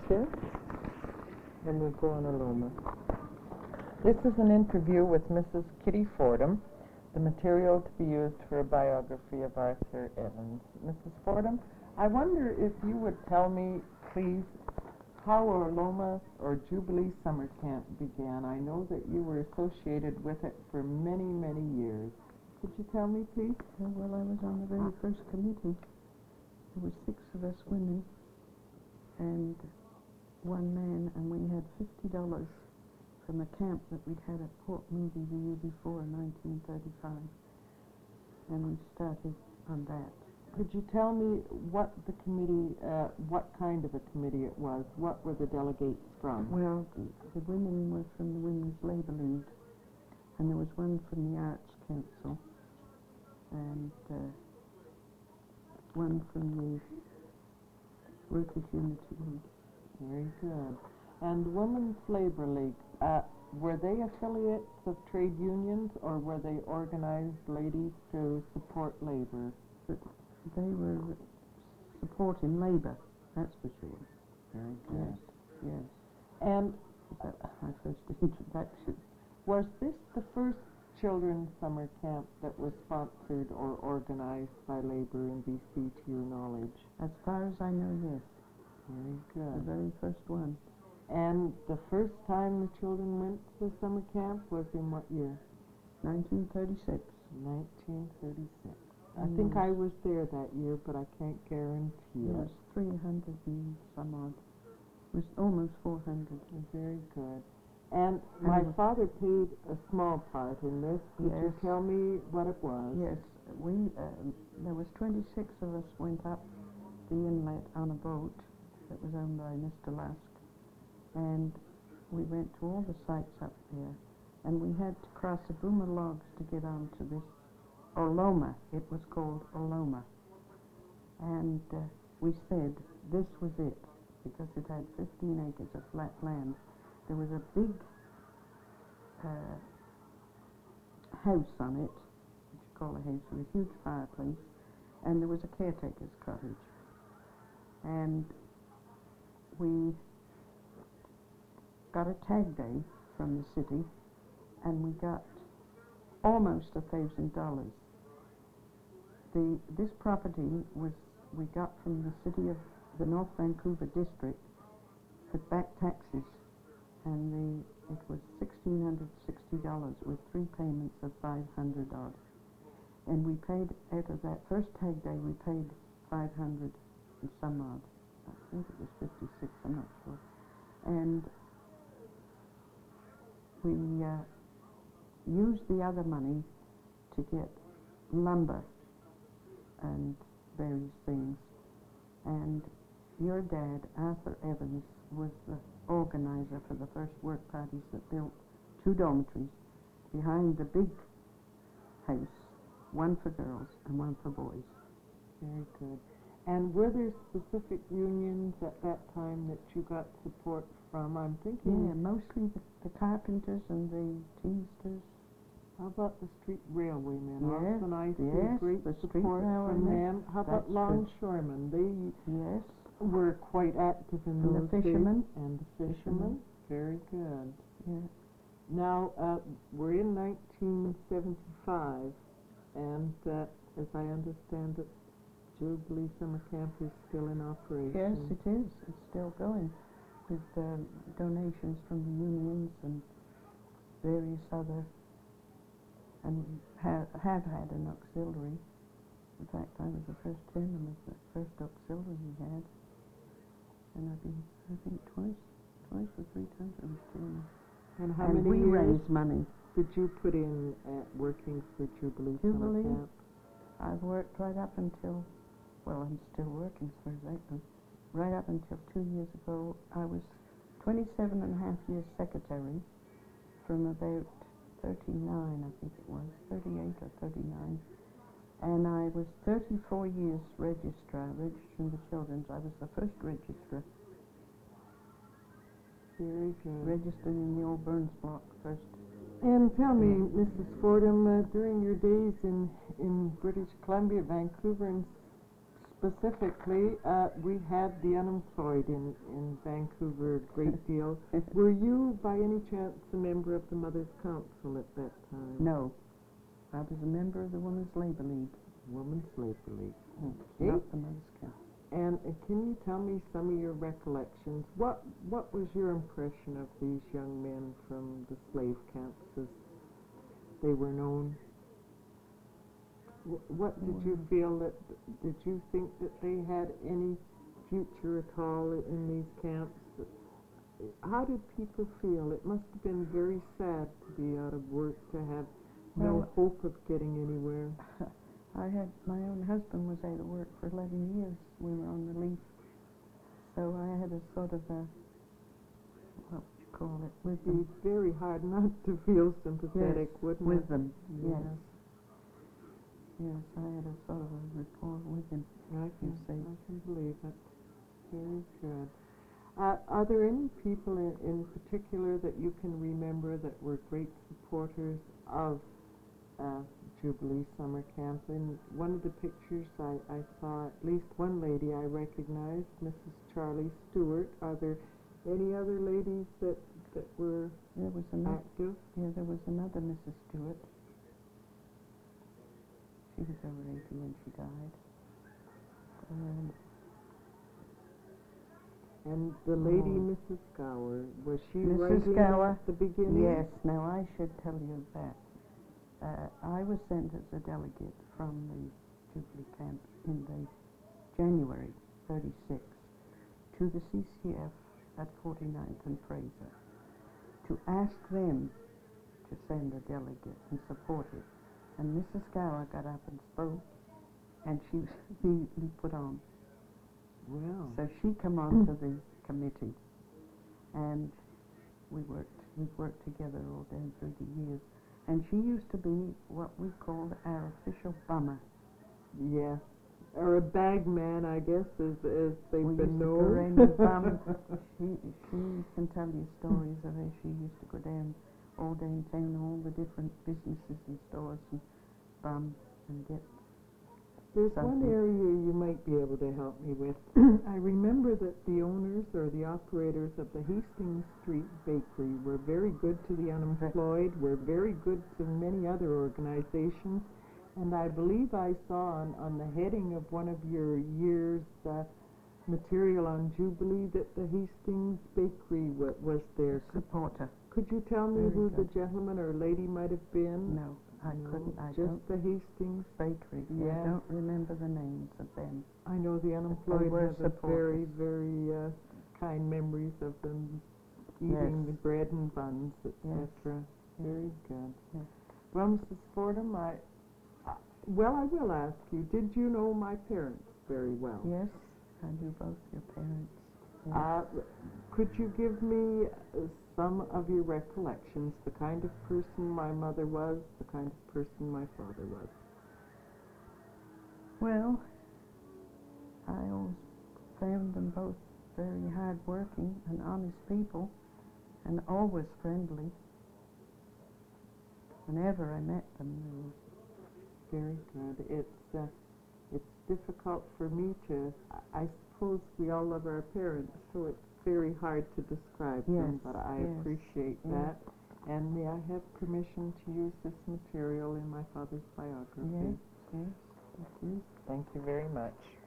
this, and we'll go on Aloma. This is an interview with Mrs. Kitty Fordham, the material to be used for a biography of Arthur Evans. Mrs. Fordham, I wonder if you would tell me, please, how Aloma or Jubilee Summer Camp began. I know that you were associated with it for many, many years. Could you tell me, please? Well, I was on the very first committee. There were 6 of us women and 1 man, and we had $50 from a camp that we'd had at Port Moody the year before, 1935. And we started on that. Could you tell me what the committee, what kind of a committee it was? What were the delegates from? Well, the women were from the Women's Labour League, and there was one from the Arts Council, and one from the Workers' Unity League. Very good. And Women's Labour League, were they affiliates of trade unions, or were they organized ladies to support labor? They were supporting labor, that's for sure. Very good. Yes. And that's my first introduction. Was this the first children's summer camp that was sponsored or organized by labor in BC, to your knowledge? As far as I know, yes. Very good. The very first one. And the first time the children went to summer camp was in what year? 1936. 1936. I think I was there that year, but I can't guarantee It it. was 300 and some odd. It was almost 400. Very good. And my father paid a small part in this. Could you tell me what it was? Yes. There was 26 of us went up the inlet on a boat that was owned by Mr. Lusk. And we went to all the sites up there. And we had to cross a boom of logs to get onto this Aloma. It was called Aloma. And we said this was it, because it had 15 acres of flat land. There was a big house on it, which you call a house, with a huge fireplace, and there was a caretaker's cottage. And we got a tag day from the city, and we got almost $1,000. This property we got from the city of the North Vancouver district for back taxes, and it was $1,660 with 3 payments of $500 odd. And we paid, out of that first tag day, we paid 500 and some odd. I think it was 56, I'm not sure. And we used the other money to get lumber and various things. And your dad, Arthur Evans, was the organizer for the first work parties that built 2 dormitories behind the big house, one for girls and one for boys. Very good. And were there specific unions at that time that you got support from? I'm thinking... Yeah, mostly the carpenters and the teamsters. How about the street railwaymen? Yes, Often I see yes, great the support from them. How about longshoremen? They were quite active in those the fishermen. days. And the fishermen. Very good. Yeah. Now, we're in 1975, and as I understand it, Jubilee Summer Camp is still in operation. Yes, it is. It's still going, with donations from the unions and various other. And we have had an auxiliary. In fact, I was the first chairman of the first auxiliary we had. And I've been, I think, twice or 3 times I was chairman. And how many years we raised money did you put in working for Jubilee Summer Camp? I've worked right up until, well, I'm still working as far as I know. Right up until 2 years ago, I was 27 and a half years secretary from about 39, I think it was, 38 or 39. And I was 34 years registrar, registering the children's. I was the first registrar. Very good. Registered in the old Burns block first. And tell me, Mrs. Fordham, during your days in British Columbia, Vancouver, and specifically, we had the unemployed in Vancouver a great deal. Were you, by any chance, a member of the Mothers' Council at that time? No. I was a member of the Women's Labour League. Women's Labour League. Okay. Not the Mothers' Council. And can you tell me some of your recollections? What was your impression of these young men from the slave camps as they were known? What did you feel did you think that they had any future at all in these camps? How did people feel? It must have been very sad to be out of work, to have no hope of getting anywhere. My own husband was out of work for 11 years. We were on relief. So I had a sort of a, what would you call it? It would be very hard not to feel sympathetic, wouldn't it? With them, Yes. yes. Yes, I had a sort of a rapport with him. I can believe it. Very good. Are there any people in particular that you can remember that were great supporters of Jubilee Summer Camp? In one of the pictures I saw at least one lady I recognized, Mrs. Charlie Stewart. Are there any other ladies that were active? Yeah, there was another Mrs. Stewart. She was over 80 when she died. And the lady, Mrs. Gower, was she Mrs. writing Gower, at the beginning? Yes, now I should tell you that. I was sent as a delegate from the Jubilee camp in the January 36 to the CCF at 49th and Fraser to ask them to send a delegate and support it. And Mrs. Gower got up and spoke, and she was immediately put on. Wow. So she came on to the committee, and we've worked together all down through the years. And she used to be what we called our official bummer. Yes. Or a bagman, I guess, as they've been known. We used to go around and bum. She can tell you stories of how she used to go down all downtown, all the different businesses and stores, and bum and get There's something. one area you might be able to help me with. I remember that the owners or the operators of the Hastings Street Bakery were very good to the unemployed, were very good to many other organizations, and I believe I saw on the heading of one of your year's material on Jubilee that the Hastings Bakery was their supporter. Could you tell me Very who good. the gentleman or lady might have been? No, I couldn't. I Just don't. the Hastings Bakery. Yes. I don't remember the names of them. I know the unemployed were have a very, supporters. very kind memories of them eating the bread and buns, etc. Very good. Yes. Well, Mrs. Fordham, I will ask you, did you know my parents very well? Yes, I knew both your parents. Yes. Could you give me some of your recollections, the kind of person my mother was, the kind of person my father was? Well, I always found them both very hard-working and honest people, and always friendly. Whenever I met them, they were very good. It's difficult for me to, I suppose we all love our parents, so it's very hard to describe them, but I appreciate that. And may I have permission to use this material in my father's biography? Yes. Thank you. Thank you very much.